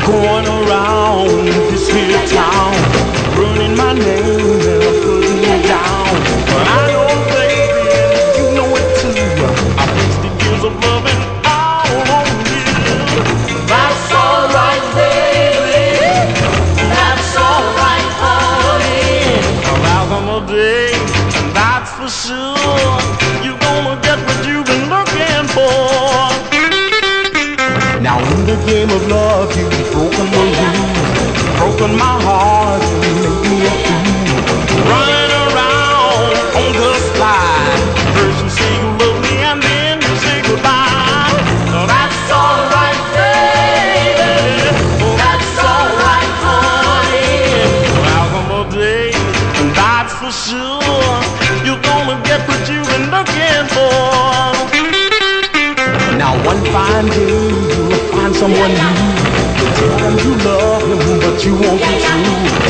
going around this here town, burning my name and putting me down. But I know, baby, and you know it too. I wasted years of loving all on you. That's alright, baby. That's alright, honey. Well, come a day, and that's for sure. You're gonna get what you've been looking for. Now in the game of love, you've broken the rules, broken my heart, and made me a fool. Running around on the slide, first you say you love me and then you say goodbye. Now that's alright, baby. That's alright, honey. Well, come a day, and that's for sure. You're gonna get what you've been looking for. Now one fine day you'll find someone new. You tell him you love him, but you won't be true.